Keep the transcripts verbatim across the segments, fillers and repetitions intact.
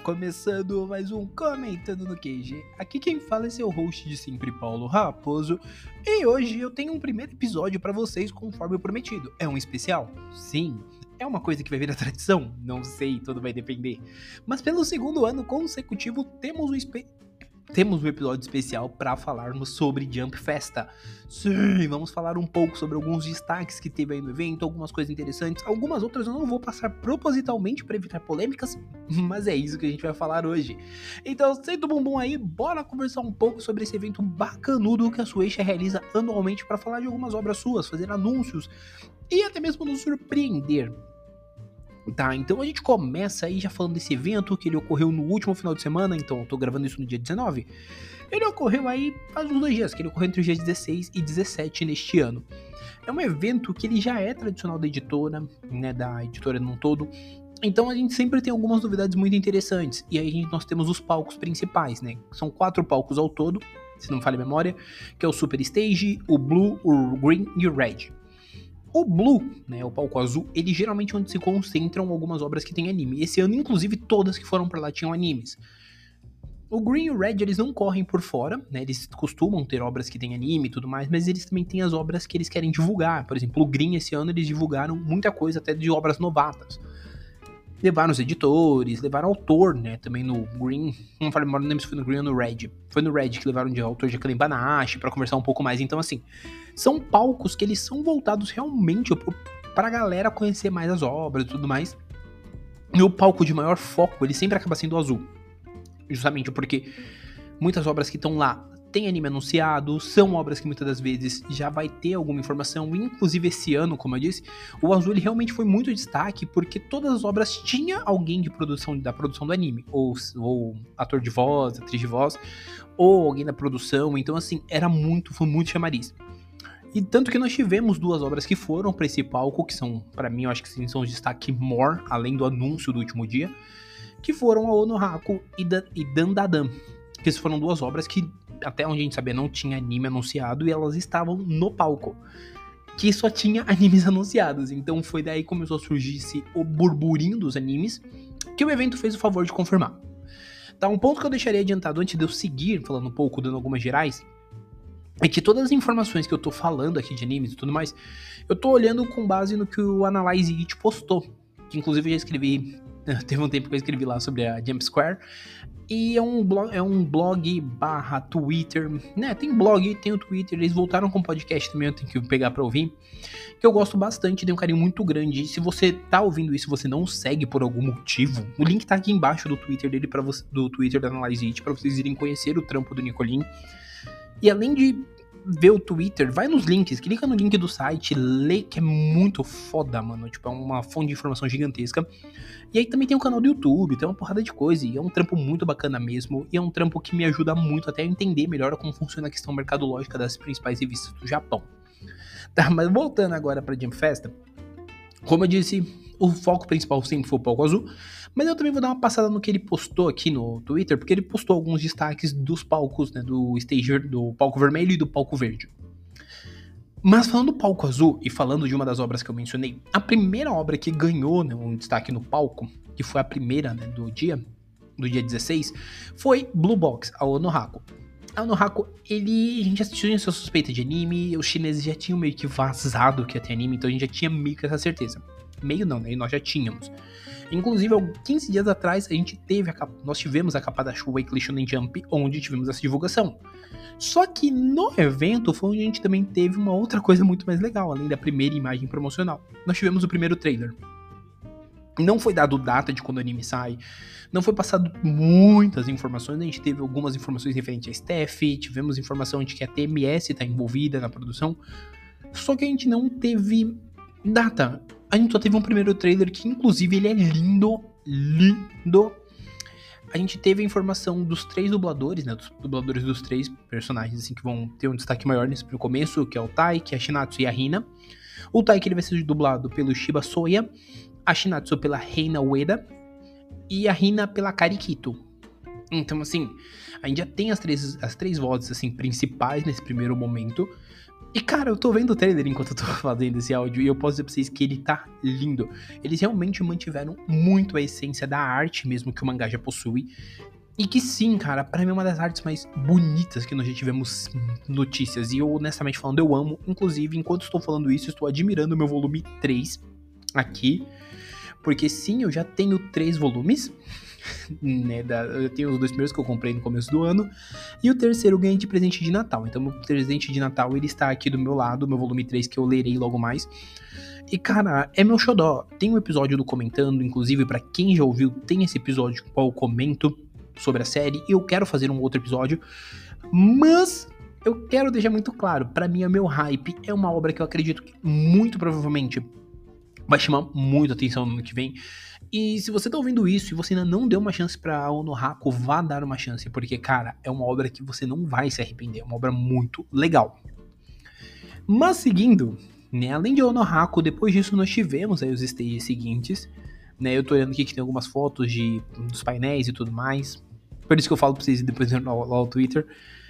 começando mais um Comentando no Q G. Aqui quem fala é seu host de sempre, Paulo Raposo. E hoje eu tenho um primeiro episódio pra vocês, conforme o prometido. É um especial? Sim. É uma coisa que vai virar tradição? Não sei, tudo vai depender. Mas pelo segundo ano consecutivo temos um especial. Temos um episódio especial para falarmos sobre Jump Festa. Sim, vamos falar um pouco sobre alguns destaques que teve aí no evento, algumas coisas interessantes, algumas outras eu não vou passar propositalmente para evitar polêmicas, mas é isso que a gente vai falar hoje. Então senta o bumbum aí, bora conversar um pouco sobre esse evento bacanudo que a Shueisha realiza anualmente para falar de algumas obras suas, fazer anúncios e até mesmo nos surpreender. Tá, então a gente começa aí já falando desse evento, que ele ocorreu no último final de semana, então eu tô gravando isso no dia dezenove. Ele ocorreu aí faz uns dois dias, que ele ocorreu entre os dias dezesseis e dezessete neste ano. É um evento que ele já é tradicional da editora, né, da editora num todo, então a gente sempre tem algumas novidades muito interessantes. E aí nós temos os palcos principais, né, são quatro palcos ao todo, se não me falha a memória, que é o Super Stage, o Blue, o Green e o Red. O Blue, né, o palco azul, ele geralmente é onde se concentram algumas obras que tem anime. Esse ano, inclusive, todas que foram pra lá tinham animes. O Green e o Red, eles não correm por fora, né, eles costumam ter obras que tem anime e tudo mais, mas eles também têm as obras que eles querem divulgar. Por exemplo, o Green, esse ano, eles divulgaram muita coisa, até de obras novatas. Levaram os editores, levaram autor, né, também no Green, não falei, não lembro se foi no Green ou no Red, foi no Red que levaram de autor de Akane Banashi pra conversar um pouco mais, então assim, são palcos que eles são voltados realmente pra galera conhecer mais as obras e tudo mais, e o palco de maior foco, ele sempre acaba sendo o azul, justamente porque muitas obras que estão lá tem anime anunciado, são obras que muitas das vezes já vai ter alguma informação, inclusive esse ano, como eu disse, o azul ele realmente foi muito destaque, porque todas as obras tinha alguém de produção, da produção do anime, ou, ou ator de voz, atriz de voz, ou alguém da produção, então assim, era muito, foi muito chamariz. E tanto que nós tivemos duas obras que foram para esse palco, que são, para mim, eu acho que sim, são os destaque more, além do anúncio do último dia, que foram a Onohaku e, da, e Dandadan, que foram duas obras que até onde a gente sabia não tinha anime anunciado e elas estavam no palco, que só tinha animes anunciados, então foi daí que começou a surgir esse, o burburinho dos animes, que o evento fez o favor de confirmar. Tá, um ponto que eu deixaria adiantado antes de eu seguir falando um pouco, dando algumas gerais, é que todas as informações que eu tô falando aqui de animes e tudo mais, eu tô olhando com base no que o Analyze It postou, que inclusive eu já escrevi, teve um tempo que eu escrevi lá sobre a Jump Square, e é um blog, é um blog barra Twitter, né, tem blog, tem o Twitter, eles voltaram com podcast também, eu tenho que pegar pra ouvir, que eu gosto bastante, tem um carinho muito grande, e se você tá ouvindo isso e você não segue por algum motivo, o link tá aqui embaixo do Twitter dele, pra você, do Twitter da Analyze It, pra vocês irem conhecer o trampo do Nicolin, e além de ver o Twitter, vai nos links, clica no link do site, lê que é muito foda, mano, tipo, é uma fonte de informação gigantesca. E aí também tem o canal do YouTube, tem uma porrada de coisa, e é um trampo muito bacana mesmo, e é um trampo que me ajuda muito até a entender melhor como funciona a questão mercadológica das principais revistas do Japão. Tá, mas voltando agora pra Jump Festa, como eu disse, o foco principal sempre foi o palco azul, mas eu também vou dar uma passada no que ele postou aqui no Twitter, porque ele postou alguns destaques dos palcos, né, do stage, do palco vermelho e do palco verde. Mas falando do palco azul e falando de uma das obras que eu mencionei, a primeira obra que ganhou, né, um destaque no palco, que foi a primeira, né, do dia, do dia dezesseis, foi Blue Box, a Onohaku. A Onohaku, ele, a gente já tinha sua suspeita de anime, os chineses já tinham meio que vazado que ia ter anime, então a gente já tinha meio que essa certeza. Meio não, né, nós já tínhamos. Inclusive, há quinze dias atrás, a gente teve a capa, nós tivemos a capa da Weekly Shonen Jump, onde tivemos essa divulgação. Só que no evento foi onde a gente também teve uma outra coisa muito mais legal, além da primeira imagem promocional. Nós tivemos o primeiro trailer. Não foi dado data de quando o anime sai, não foi passado muitas informações, a gente teve algumas informações referentes a staff, tivemos informação de que a T M S está envolvida na produção, só que a gente não teve data. A gente só teve um primeiro trailer que, inclusive, ele é lindo, lindo. A gente teve a informação dos três dubladores, né, dos dubladores dos três personagens, assim, que vão ter um destaque maior nesse começo, que é o Tai, que é a Shinatsu e a Hina. O Tai, que ele vai ser dublado pelo Shiba Soya, a Shinatsu pela Reina Ueda e a Hina pela Karikito. Então, assim, a gente já tem as três, as três vozes, assim, principais nesse primeiro momento. E cara, eu tô vendo o trailer enquanto eu tô fazendo esse áudio e eu posso dizer pra vocês que ele tá lindo. Eles realmente mantiveram muito a essência da arte mesmo que o mangá já possui. E que sim, cara, pra mim é uma das artes mais bonitas que nós já tivemos notícias. E eu, honestamente falando, eu amo. Inclusive, enquanto estou falando isso, estou admirando o meu volume três aqui. Porque sim, eu já tenho três volumes. Né, da, eu tenho os dois primeiros que eu comprei no começo do ano. E o terceiro eu ganhei de presente de Natal. Então, meu presente de Natal, ele está aqui do meu lado. Meu volume três que eu lerei logo mais. E, cara, é meu xodó. Tem um episódio do Comentando. Inclusive, pra quem já ouviu, tem esse episódio qual eu comento sobre a série. Eu quero fazer um outro episódio. Mas eu quero deixar muito claro. Pra mim, é meu hype. É uma obra que eu acredito que muito provavelmente vai chamar muito atenção no ano que vem. E se você tá ouvindo isso e você ainda não deu uma chance pra Onohako, vá dar uma chance, porque, cara, é uma obra que você não vai se arrepender, é uma obra muito legal. Mas seguindo, né, além de Onohako, depois disso nós tivemos aí os stages seguintes, né, eu tô olhando aqui que tem algumas fotos de, dos painéis e tudo mais, por isso que eu falo pra vocês depois lá no Twitter.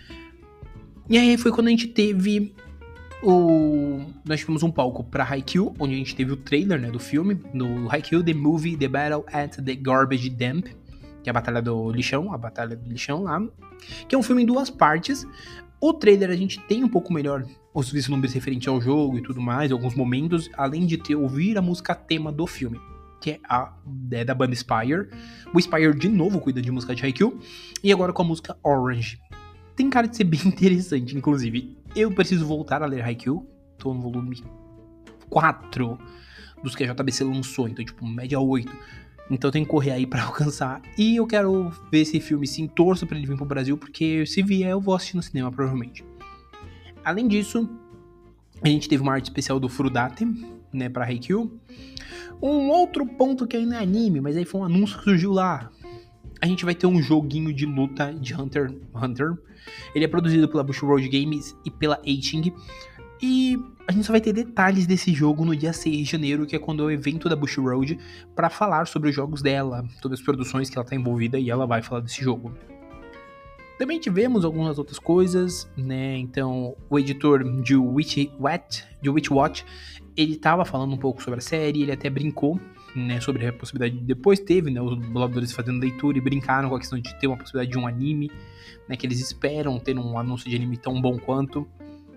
E aí foi quando a gente teve O... nós tivemos um palco pra Haikyuu, onde a gente teve o trailer, né, do filme, no Haikyuu The Movie, The Battle at the Garbage Dump, que é a batalha do lixão, a batalha do lixão lá, que é um filme em duas partes. O trailer a gente tem um pouco melhor os vislumbres referentes ao jogo e tudo mais, alguns momentos, além de ter ouvir a música tema do filme, que é, a, é da banda Spire. O Spire de novo cuida de música de Haikyuu, e agora com a música Orange. Tem cara de ser bem interessante, inclusive. Eu preciso voltar a ler Haikyuu. Tô no volume quatro dos que a J B C lançou, então tipo, média oito. Então tem que correr aí pra alcançar. E eu quero ver esse filme sim, torço pra ele vir pro Brasil, porque se vier eu vou assistir no cinema, provavelmente. Além disso, a gente teve uma arte especial do Furudate, né, pra Haikyuu. Um outro ponto que ainda é anime, mas aí foi um anúncio que surgiu lá. A gente vai ter um joguinho de luta de Hunter x Hunter. Ele é produzido pela Bushiroad Games e pela Eighting. E a gente só vai ter detalhes desse jogo no dia seis de janeiro, que é quando é o evento da Bushiroad, para falar sobre os jogos dela, todas as produções que ela está envolvida, e ela vai falar desse jogo. Também tivemos algumas outras coisas, né? Então, o editor de Witch, What, de Witch Watch, ele estava falando um pouco sobre a série, ele até brincou, né, sobre a possibilidade de depois teve, né, os dubladores fazendo leitura e brincaram com a questão de ter uma possibilidade de um anime, né, que eles esperam ter um anúncio de anime tão bom quanto.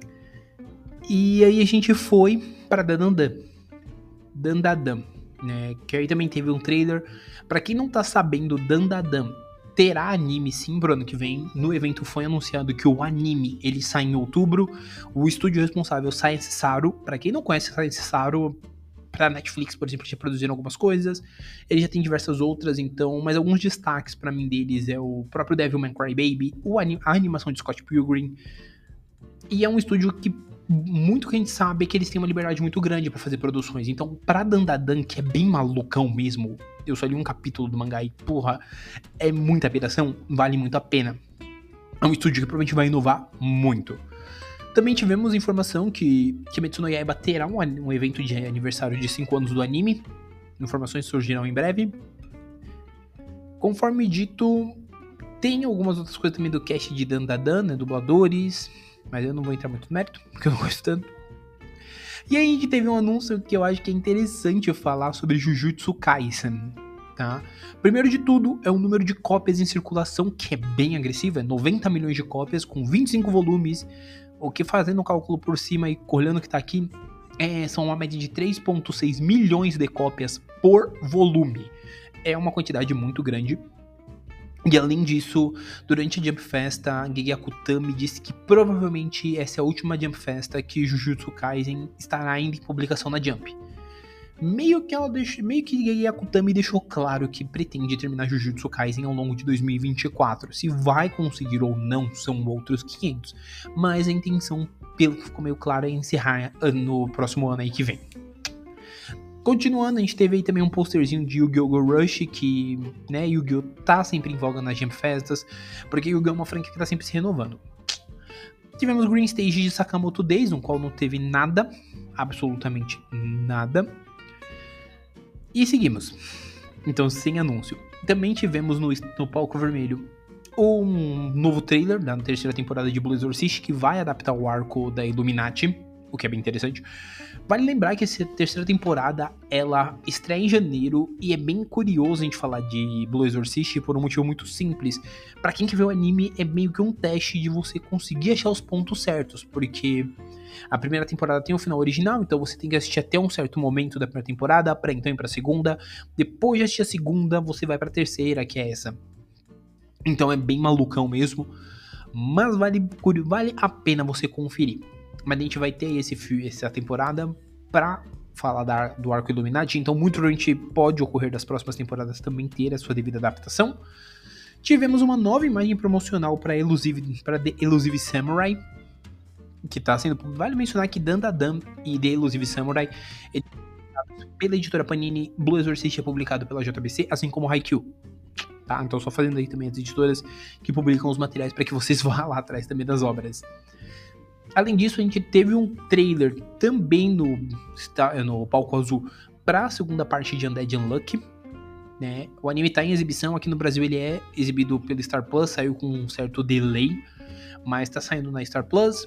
E aí a gente foi para Dandadan, Dandadan, né, que aí também teve um trailer. Para quem não tá sabendo, Dandadan terá anime sim pro ano que vem. No evento foi anunciado que o anime ele sai em outubro. O estúdio responsável, Science Saru, para quem não conhece Science Saru, pra Netflix, por exemplo, já produziram algumas coisas. Ele já tem diversas outras, então, mas alguns destaques pra mim deles é o próprio Devilman Crybaby, o anim, a animação de Scott Pilgrim. E é um estúdio que muito que a gente sabe é que eles têm uma liberdade muito grande pra fazer produções. Então, pra Dandadan, que é bem malucão mesmo, eu só li um capítulo do mangá e, porra, é muita piração, vale muito a pena. É um estúdio que provavelmente vai inovar muito. Também tivemos informação que Kimetsu no Yaiba terá um, um evento de aniversário de cinco anos do anime. Informações surgirão em breve. Conforme dito, tem algumas outras coisas também do cast de Dandadan, né, dubladores, mas eu não vou entrar muito no mérito, porque eu não gosto tanto. E aí a gente teve um anúncio que eu acho que é interessante falar sobre Jujutsu Kaisen, tá? Primeiro de tudo, é o número de cópias em circulação, que é bem agressivo, é noventa milhões de cópias, com vinte e cinco volumes, o que, fazendo o cálculo por cima e olhando o que tá aqui, é, são uma média de três vírgula seis milhões de cópias por volume. É uma quantidade muito grande. E além disso, durante a Jump Festa, a Gege Akutami disse que provavelmente essa é a última Jump Festa que Jujutsu Kaisen estará ainda em publicação na Jump. Meio que ela deixou, meio que Gege Akutami deixou claro que pretende terminar Jujutsu Kaisen ao longo de dois mil e vinte e quatro. Se vai conseguir ou não são outros quinhentos, mas a intenção, pelo que ficou meio claro, é encerrar no próximo ano aí que vem. Continuando, a gente teve aí também um posterzinho de Yu-Gi-Oh! Go Rush, que, né, Yu-Gi-Oh! Tá sempre em voga nas Jump Festas, porque Yu-Gi-Oh! É uma franquia que tá sempre se renovando. Tivemos Green Stage de Sakamoto Days, no qual não teve nada, absolutamente nada. E seguimos. Então, sem anúncio. Também tivemos no, no palco vermelho um novo trailer da terceira temporada de Blue Exorcist, que vai adaptar o arco da Illuminati, o que é bem interessante. Vale lembrar que essa terceira temporada, ela estreia em janeiro, e é bem curioso a gente falar de Blue Exorcist por um motivo muito simples. Pra quem que vê o anime, é meio que um teste de você conseguir achar os pontos certos, porque a primeira temporada tem um final original, então você tem que assistir até um certo momento da primeira temporada, pra então ir pra segunda. Depois de assistir a segunda, você vai pra terceira, que é essa. Então é bem malucão mesmo, mas vale, vale a pena você conferir. Mas a gente vai ter esse, essa temporada pra falar da, do arco Illuminati, então muito provavelmente pode ocorrer das próximas temporadas também ter a sua devida adaptação. Tivemos uma nova imagem promocional para Elusive, para The Elusive Samurai, que tá sendo... Vale mencionar que Dandadan e The Elusive Samurai é pela editora Panini, Blue Exorcist é publicado pela J B C, assim como Haikyuu. Tá? Então só fazendo aí também as editoras que publicam os materiais para que vocês vão lá atrás também das obras. Além disso, a gente teve um trailer também no, no palco azul para a segunda parte de Undead Unlucky, né? O anime está em exibição, aqui no Brasil ele é exibido pelo Star Plus, saiu com um certo delay, mas está saindo na Star Plus.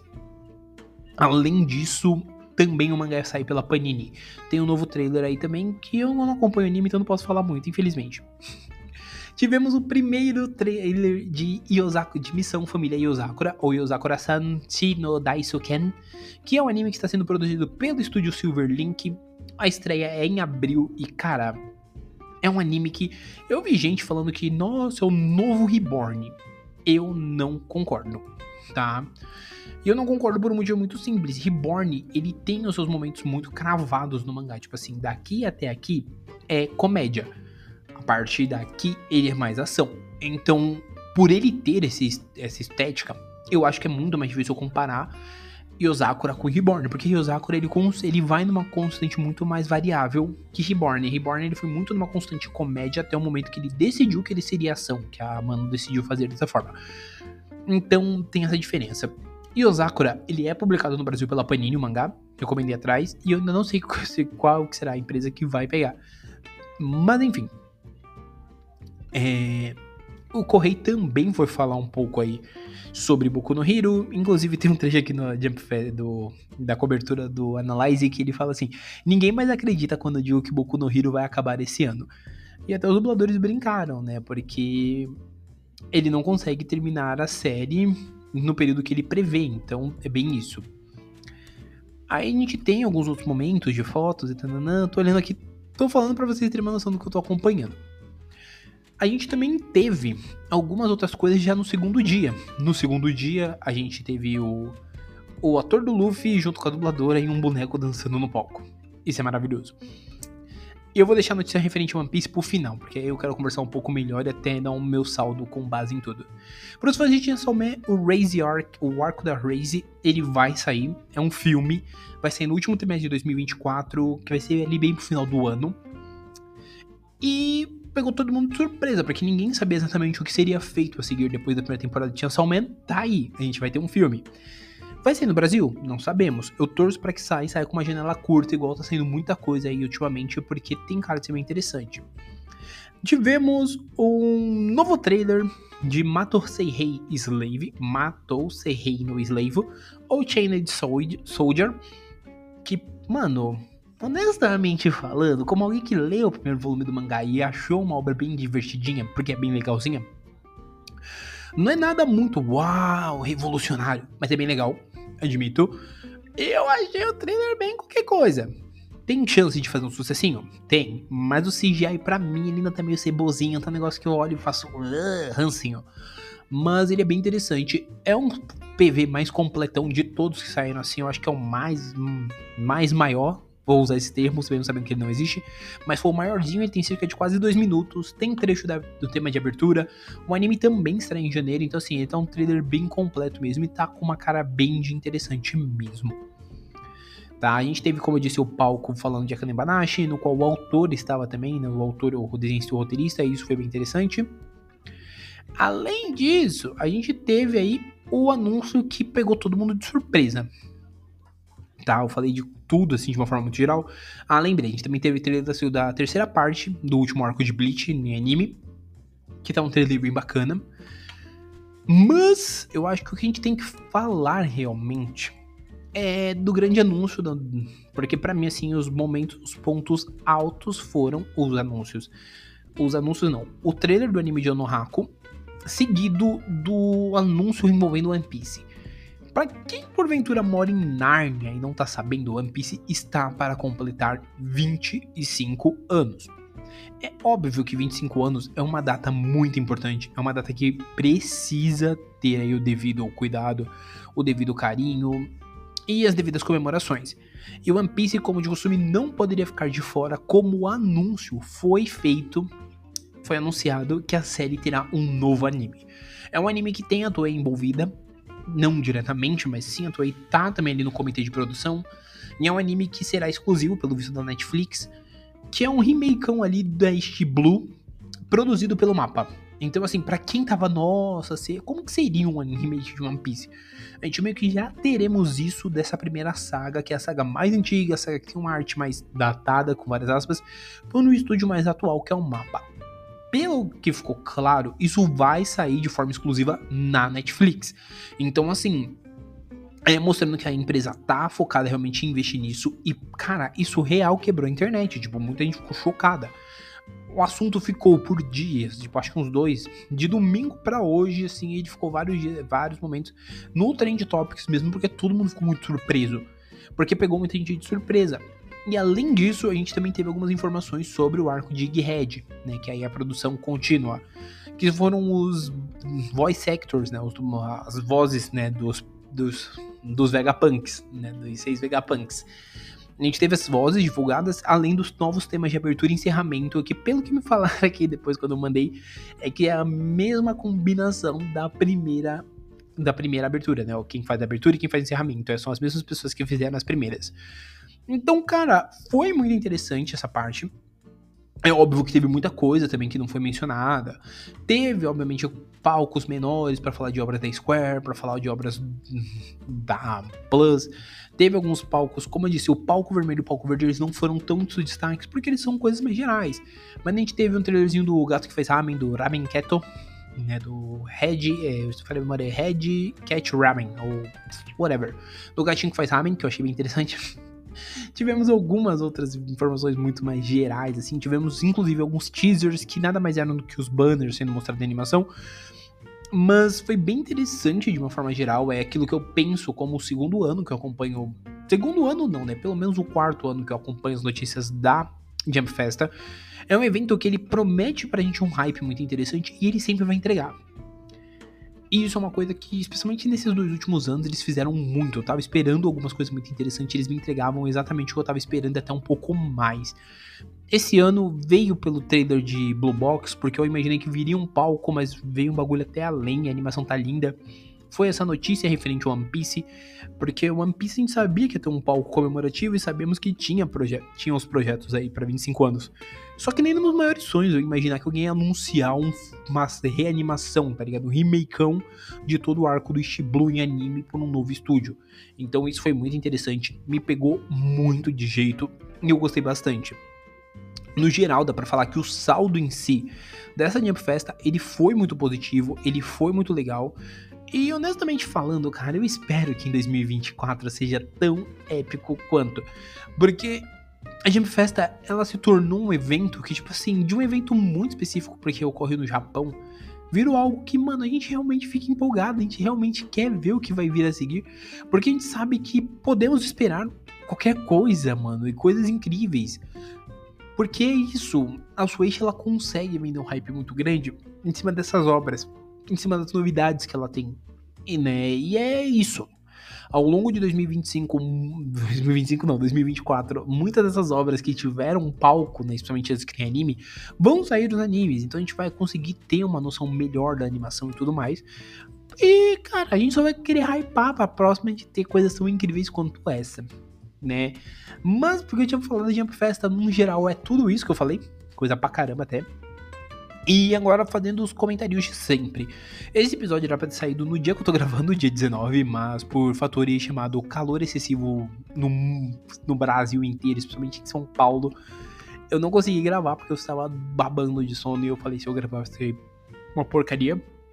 Além disso, também o mangá sai pela Panini. Tem um novo trailer aí também, que eu não acompanho o anime, então não posso falar muito, infelizmente. Tivemos o primeiro trailer de Yozaku, de Missão Família Yozakura, ou Yozakura-san Chi no Daisuken, que é um anime que está sendo produzido pelo estúdio Silverlink. A estreia é em abril e, cara, é um anime que eu vi gente falando que, nossa, é o novo Reborn. Eu não concordo, tá? E eu não concordo por um motivo muito simples. Reborn, ele tem os seus momentos muito cravados no mangá. Tipo assim, daqui até aqui é comédia. A partir daqui, ele é mais ação. Então, por ele ter esse, essa estética, eu acho que é muito mais difícil comparar Yozakura com Reborn. Porque Yozakura, ele, ele vai numa constante muito mais variável que Reborn. Reborn, ele foi muito numa constante comédia até o momento que ele decidiu que ele seria ação. Que a Mano decidiu fazer dessa forma. Então, tem essa diferença. Yozakura, ele é publicado no Brasil pela Panini, o mangá. Eu comentei atrás. E eu ainda não sei qual será a empresa que vai pegar. Mas, enfim. É, o Correio também foi falar um pouco aí sobre Boku no Hero. Inclusive tem um trecho aqui no Jump do, da cobertura do Analyze que ele fala assim: ninguém mais acredita quando eu digo que Boku no Hero vai acabar esse ano. E até os dubladores brincaram, né? Porque ele não consegue terminar a série no período que ele prevê. Então é bem isso. Aí a gente tem alguns outros momentos de fotos e tananã. Tô olhando aqui, tô falando pra vocês terem uma noção do que eu tô acompanhando. A gente também teve algumas outras coisas já no segundo dia. No segundo dia, a gente teve o, o ator do Luffy junto com a dubladora e um boneco dançando no palco. Isso é maravilhoso. E eu vou deixar a notícia referente a One Piece pro final, porque aí eu quero conversar um pouco melhor e até dar o meu saldo com base em tudo. Para os fãs de Chainsaw Man, o Raze Arc, o arco da Raze, ele vai sair. É um filme, vai sair no último trimestre de dois mil e vinte e quatro, que vai ser ali bem pro final do ano. E pegou todo mundo de surpresa, porque ninguém sabia exatamente o que seria feito a seguir depois da primeira temporada de Chainsaw Man. Tá aí, a gente vai ter um filme. Vai sair no Brasil? Não sabemos. Eu torço pra que saia, saia com uma janela curta, igual tá saindo muita coisa aí ultimamente, porque tem cara de ser bem interessante. Tivemos um novo trailer de Matou Seihei Slave, Matou Seihei no Slave, ou Chained Soldier, que, mano... honestamente falando, como alguém que leu o primeiro volume do mangá e achou uma obra bem divertidinha, porque é bem legalzinha, não é nada muito uau, revolucionário, mas é bem legal, admito. Eu achei o trailer bem qualquer coisa. Tem chance de fazer um sucessinho? Tem, mas o C G I pra mim ele ainda tá meio cebozinho, tá um negócio que eu olho e faço uh, rancinho. Mas ele é bem interessante, é um P V mais completão de todos que saíram assim, eu acho que é o mais, mais maior. Vou usar esse termo, mesmo sabendo que ele não existe. Mas foi o maiorzinho, ele tem cerca de quase dois minutos. Tem trecho da, do tema de abertura. O anime também estreia em janeiro. Então assim, ele tá um trailer bem completo mesmo. E tá com uma cara bem de interessante mesmo. Tá, a gente teve, como eu disse, o palco falando de Akane Banashi, no qual o autor estava também, né? O autor, o desenhista e o roteirista. E isso foi bem interessante. Além disso, a gente teve aí o anúncio que pegou todo mundo de surpresa. Tá, eu falei de tudo, assim, de uma forma muito geral. Ah, lembrei, a gente também teve trailer da, da terceira parte do último arco de Bleach em anime, que tá um trailer bem bacana. Mas eu acho que o que a gente tem que falar realmente é do grande anúncio, da... porque pra mim, assim, os momentos, os pontos altos foram os anúncios. Os anúncios não, o trailer do anime de Onohako, seguido do anúncio envolvendo One Piece. Pra quem porventura mora em Nárnia e não tá sabendo, One Piece está para completar vinte e cinco anos. É óbvio que vinte e cinco anos é uma data muito importante, é uma data que precisa ter aí o devido cuidado, o devido carinho e as devidas comemorações. E One Piece, como de costume, não poderia ficar de fora, como o anúncio foi feito, foi anunciado que a série terá um novo anime. É um anime que tem a Toei envolvida, não diretamente, mas sim a Toei tá também ali no comitê de produção, e é um anime que será exclusivo, pelo visto, da Netflix, que é um remakeão ali da East Blue, produzido pelo Mapa. Então, assim, pra quem tava, nossa, como que seria um remake de One Piece? A gente meio que já teremos isso dessa primeira saga, que é a saga mais antiga, a saga que tem uma arte mais datada, com várias aspas, foi no estúdio mais atual, que é o Mapa. Pelo que ficou claro, isso vai sair de forma exclusiva na Netflix. Então, assim, é mostrando que a empresa tá focada realmente em investir nisso. E, cara, isso real quebrou a internet. Tipo, muita gente ficou chocada. O assunto ficou por dias, tipo, acho que uns dois, de domingo pra hoje, assim, ele ficou vários dias, vários momentos no Trend Topics mesmo, porque todo mundo ficou muito surpreso, porque pegou muita gente de surpresa. E além disso, a gente também teve algumas informações sobre o arco de Egghead, né, que aí é a produção contínua, que foram os voice actors, né, os, as vozes, né, dos, dos, dos Vegapunks, né, dos seis Vegapunks. A gente teve as vozes divulgadas, além dos novos temas de abertura e encerramento, que pelo que me falaram aqui depois quando eu mandei, é que é a mesma combinação da primeira da primeira abertura, né? Quem faz a abertura e quem faz o encerramento, são as mesmas pessoas que fizeram as primeiras. Então, cara, foi muito interessante essa parte. É óbvio que teve muita coisa também que não foi mencionada. Teve, obviamente, palcos menores para falar de obras da Square, para falar de obras da Plus. Teve alguns palcos, como eu disse, o palco vermelho e o palco verde, eles não foram tantos destaques, porque eles são coisas mais gerais. Mas a gente teve um trailerzinho do gato que faz ramen, do Ramen Keto, né, do Red, é, eu falei a memória, Red Cat Ramen, ou whatever. Do gatinho que faz ramen, que eu achei bem interessante. Tivemos algumas outras informações muito mais gerais, assim, tivemos inclusive alguns teasers que nada mais eram do que os banners sendo mostrados na animação, mas foi bem interessante de uma forma geral, é aquilo que eu penso como o segundo ano que eu acompanho, segundo ano não, né, pelo menos o quarto ano que eu acompanho as notícias da Jump Festa. É um evento que ele promete pra gente um hype muito interessante e ele sempre vai entregar. E isso é uma coisa que, especialmente nesses dois últimos anos, eles fizeram muito. Eu tava esperando algumas coisas muito interessantes, eles me entregavam exatamente o que eu tava esperando, até um pouco mais. Esse ano veio pelo trailer de Blue Box, porque eu imaginei que viria um palco, mas veio um bagulho até além, a animação tá linda. Foi essa notícia referente ao One Piece, porque o One Piece a gente sabia que ia ter um palco comemorativo e sabíamos que tinha, proje- tinha os projetos aí pra vinte e cinco anos. Só que nem nos meus maiores sonhos eu imaginar que alguém ia anunciar um, uma reanimação, tá ligado? Um remakeão de todo o arco do East Blue em anime por um novo estúdio. Então isso foi muito interessante, me pegou muito de jeito e eu gostei bastante. No geral, dá pra falar que o saldo em si dessa Jump Festa, ele foi muito positivo, ele foi muito legal. E honestamente falando, cara, eu espero que em dois mil e vinte e quatro seja tão épico quanto. Porque a Jump Festa, ela se tornou um evento que, tipo assim, de um evento muito específico, porque ocorreu no Japão, virou algo que, mano, a gente realmente fica empolgado, a gente realmente quer ver o que vai vir a seguir, porque a gente sabe que podemos esperar qualquer coisa, mano, e coisas incríveis. Porque é isso, a Switch, ela consegue vender um hype muito grande em cima dessas obras, em cima das novidades que ela tem. E, né, e é isso. Ao longo de dois mil e vinte e cinco, dois mil e vinte e cinco não, dois mil e vinte e quatro, muitas dessas obras que tiveram um palco, né, especialmente as que tem anime, vão sair dos animes. Então a gente vai conseguir ter uma noção melhor da animação e tudo mais. E, cara, a gente só vai querer hypar pra próxima de ter coisas tão incríveis quanto essa, né? Mas, porque eu tinha falado da Jump Festa, no geral, é tudo isso que eu falei. Coisa pra caramba até. E agora fazendo os comentários de sempre. Esse episódio era pra ter saído no dia que eu tô gravando, dia dezenove, mas por fatores chamado calor excessivo no, no Brasil inteiro, especialmente em São Paulo, eu não consegui gravar porque eu estava babando de sono e eu falei, se eu gravar vai ser uma porcaria.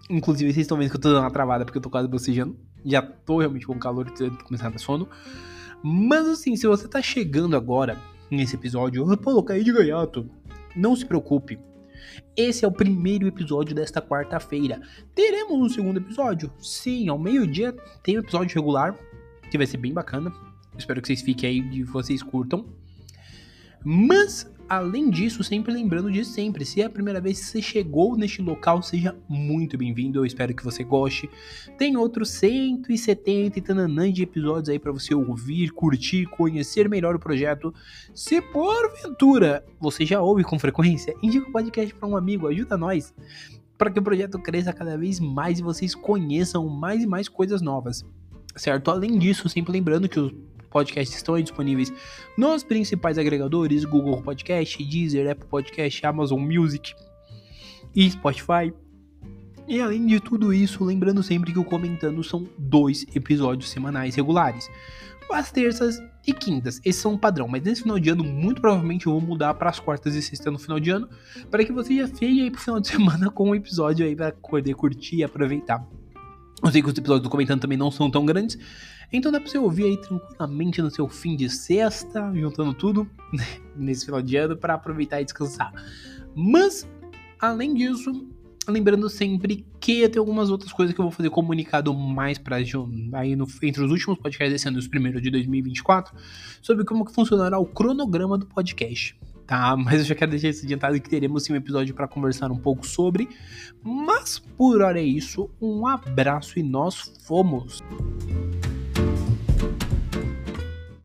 Inclusive, vocês estão vendo que eu tô dando uma travada porque eu tô quase bocejando. Já tô realmente com calor e tô começando a dar sono. Mas assim, se você tá chegando agora nesse episódio, pô, eu caí de gaiato, não se preocupe. Esse é o primeiro episódio desta quarta-feira. Teremos um segundo episódio? Sim, ao meio-dia tem um episódio regular, que vai ser bem bacana. Espero que vocês fiquem aí e vocês curtam. Mas, além disso, sempre lembrando de sempre, se é a primeira vez que você chegou neste local, seja muito bem-vindo, eu espero que você goste. Tem outros cento e setenta e tananã de episódios aí para você ouvir, curtir, conhecer melhor o projeto. Se porventura você já ouve com frequência, indica o podcast para um amigo, ajuda nós, para que o projeto cresça cada vez mais e vocês conheçam mais e mais coisas novas, certo? Além disso, sempre lembrando que os podcasts estão aí disponíveis nos principais agregadores, Google Podcast, Deezer, Apple Podcast, Amazon Music e Spotify. E além de tudo isso, lembrando sempre que o Comentando são dois episódios semanais regulares, às terças e quintas. Esses são um padrão, mas nesse final de ano, muito provavelmente eu vou mudar para as quartas e sextas no final de ano, para que você já fique aí pro final de semana com um episódio aí para poder curtir e aproveitar. Eu sei que os episódios do Comentando também não são tão grandes, então dá pra você ouvir aí tranquilamente no seu fim de sexta, juntando tudo nesse final de ano pra aproveitar e descansar. Mas, além disso, lembrando sempre que tem algumas outras coisas que eu vou fazer comunicado mais pra aí no, entre os últimos podcasts desse ano e os primeiros de dois mil e vinte e quatro, sobre como que funcionará o cronograma do podcast. Tá, mas eu já quero deixar isso adiantado que teremos sim um episódio para conversar um pouco sobre. Mas por hora é isso, um abraço e nós fomos!